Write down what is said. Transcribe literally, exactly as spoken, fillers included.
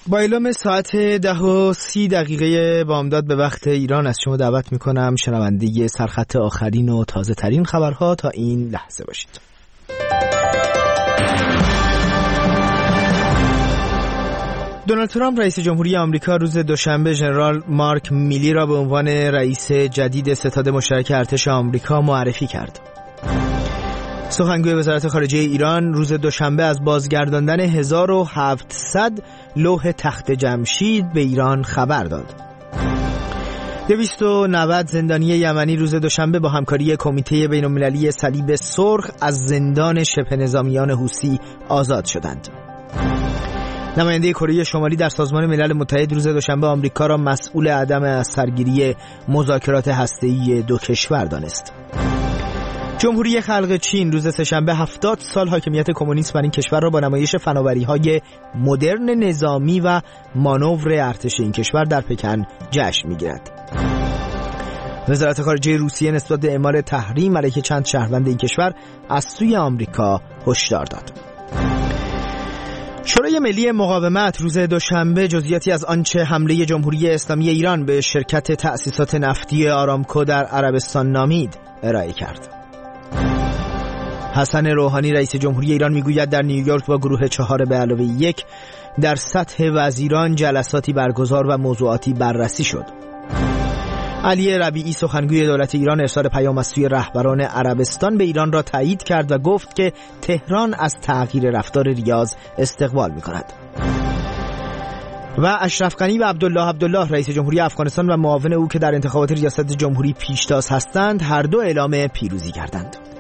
با اعلام ساعت ده و سی دقیقه بامداد به وقت ایران از شما دعوت میکنم شنونده سرخط آخرین و تازه ترین خبرها تا این لحظه باشید. دونالد ترامپ رئیس جمهوری آمریکا روز دوشنبه ژنرال مارک میلی را به عنوان رئیس جدید ستاد مشترک ارتش آمریکا معرفی کرد. سخنگوی وزارت خارجه ایران روز دوشنبه از بازگرداندن هزار و هفتصد لوح تخت جمشید به ایران خبر داد. دویست و نود زندانی یمنی روز دوشنبه با همکاری کمیته بین‌المللی صلیب سرخ از زندان شبه نظامیان حوثی آزاد شدند. نماینده کره شمالی در سازمان ملل متحد روز دوشنبه آمریکا را مسئول عدم از سرگیری مذاکرات هسته‌ای دو کشور دانست. جمهوری خلق چین روز سه‌شنبه هفتاد سال حاکمیت کمونیسم بر این کشور را با نمایش فناوری‌های مدرن نظامی و مانور ارتش این کشور در پکن جشن می‌گیرد. وزارت خارجه روسیه نسبت به اعمال تحریم علیه چند شهروند این کشور از سوی آمریکا هشدار داد. شورای ملی مقاومت روز دوشنبه جزئیاتی از آنچه حمله جمهوری اسلامی ایران به شرکت تأسیسات نفتی آرامکو در عربستان نامید ارائه کرد. حسن روحانی رئیس جمهوری ایران میگوید در نیویورک با گروه چهار به علاوه یک در سطح وزیران جلساتی برگزار و موضوعاتی بررسی شد. علی ربیعی سخنگوی دولت ایران ارسال پیام از سوی رهبران عربستان به ایران را تایید کرد و گفت که تهران از تغییر رفتار ریاض استقبال می‌کند. و اشرف غنی و عبدالله عبدالله رئیس جمهوری افغانستان و معاون او که در انتخابات ریاست جمهوری پیشتاز هستند هر دو اعلام پیروزی کردند.